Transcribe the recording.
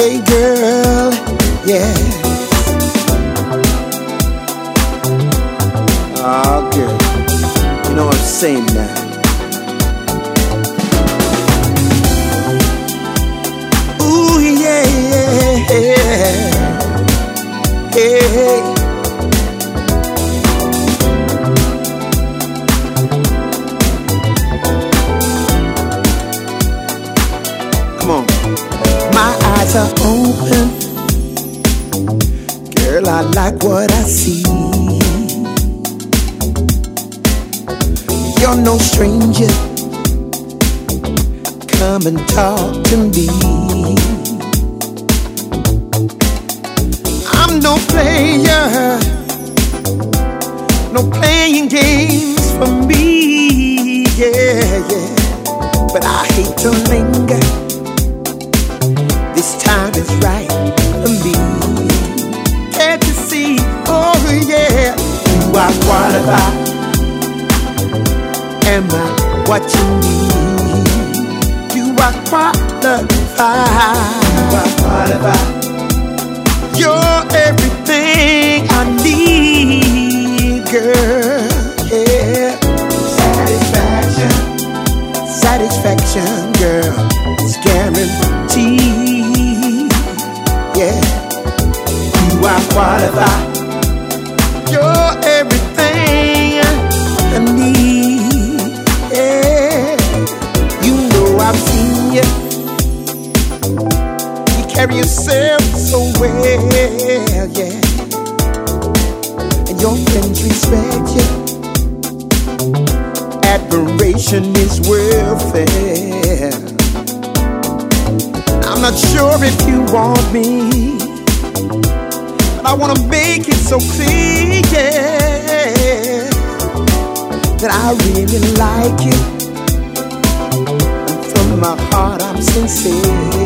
Hey girl, yeah. Oh girl, you know what I'm saying now. Ooh yeah, yeah, yeah. Hey. Come on. My eyes are open. Girl, I like what I see. You're no stranger. Come and talk to me. I'm no player. No playing games for me. Yeah, yeah. But I hate to linger. This time is right for me. Can't you see? Oh yeah, you are qualified. Am I what you need? You are qualified. You are qualified. You're everything I need, girl. Yeah. Satisfaction, satisfaction, girl. It's guaranteed. Yeah, you are qualified. You're everything I need. Yeah, you know I've seen you. You carry yourself so well, yeah. And your friends respect you. Admiration is welfare. I'm not sure if you want me, but I wanna make it so clear, yeah, that I really like you. And from my heart I'm sincere.